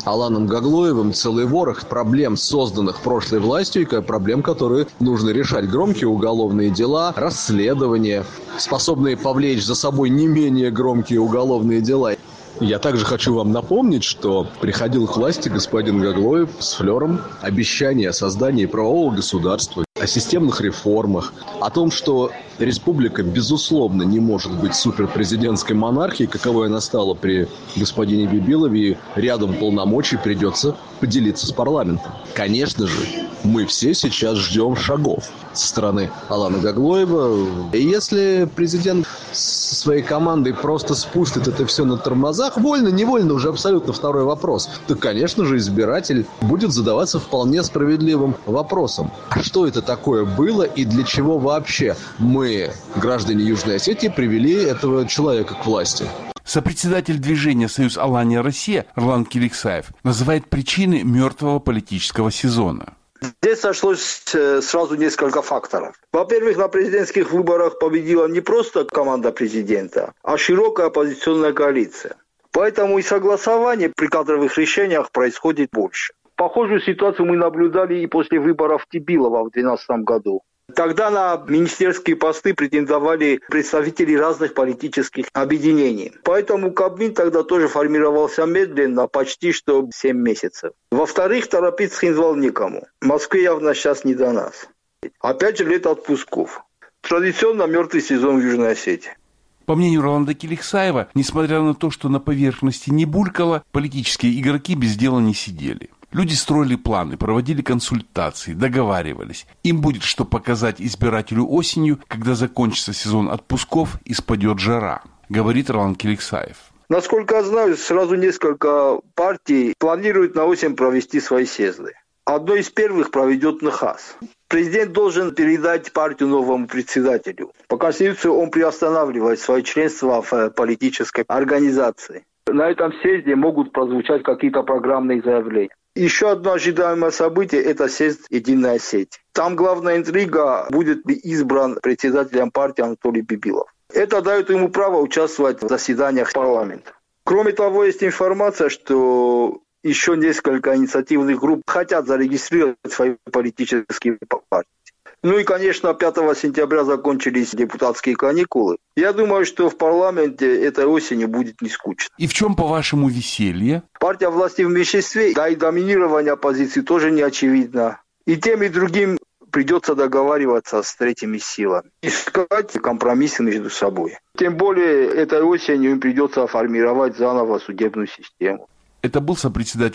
Аланом Гаглоевым целый ворох проблем, созданных прошлой властью, и проблем, которые нужно решать. Громкие уголовные дела, расследования, способные повлечь за собой не менее громкие уголовные дела. Я также хочу вам напомнить, что приходил к власти господин Гаглоев с флером обещания о создании правового государства, о системных реформах, о том, что республика, безусловно, не может быть суперпрезидентской монархией, каковой она стала при господине Бибилове, и рядом полномочий придется поделиться с парламентом. Конечно же, мы все сейчас ждем шагов со стороны Алана Гаглоева. И если президент со своей командой просто спустит это все на тормозах, вольно-невольно, уже абсолютно второй вопрос, то, конечно же, избиратель будет задаваться вполне справедливым вопросом. А что это такое было и для чего вообще мы, граждане Южной Осетии, привели этого человека к власти? Сопредседатель движения «Союз Алания Россия» Ролан Киликсаев называет причины мертвого политического сезона. Здесь сошлось сразу несколько факторов. Во-первых, на президентских выборах победила не просто команда президента, а широкая оппозиционная коалиция. Поэтому и согласование при кадровых решениях происходит больше. Похожую ситуацию мы наблюдали и после выборов Тибилова в 2012 году. Тогда на министерские посты претендовали представители разных политических объединений. Поэтому Кабмин тогда тоже формировался медленно, почти что 7 месяцев. Во-вторых, торопиться Хинзвал некому. Москве явно сейчас не до нас. Опять же, лето отпусков. Традиционно мертвый сезон в Южной Осетии. По мнению Роланда Киликсаева, несмотря на то, что на поверхности не булькало, политические игроки без дела не сидели. Люди строили планы, проводили консультации, договаривались. Им будет что показать избирателю осенью, когда закончится сезон отпусков и спадет жара, говорит Ролан Киликсаев. Насколько я знаю, сразу несколько партий планируют на осень провести свои съезды. Одно из первых проведет НХАС. Президент должен передать партию новому председателю. По Конституции он приостанавливает свое членство в политической организации. На этом съезде могут прозвучать какие-то программные заявления. Еще одно ожидаемое событие – это съезд «Единая Осетия». Там главная интрига, будет ли избран председателем партии Анатолий Бибилов. Это дает ему право участвовать в заседаниях парламента. Кроме того, есть информация, что еще несколько инициативных групп хотят зарегистрировать свои политические партии. Ну и, конечно, 5 сентября закончились депутатские каникулы. Я думаю, что в парламенте этой осенью будет не скучно. И в чем, по-вашему, веселье? Партия власти в меньшинстве, да и доминирование оппозиции тоже не очевидно. И тем, и другим придется договариваться с третьими силами. Искать компромиссы между собой. Тем более, этой осенью им придется формировать заново судебную систему. Это был сопредседатель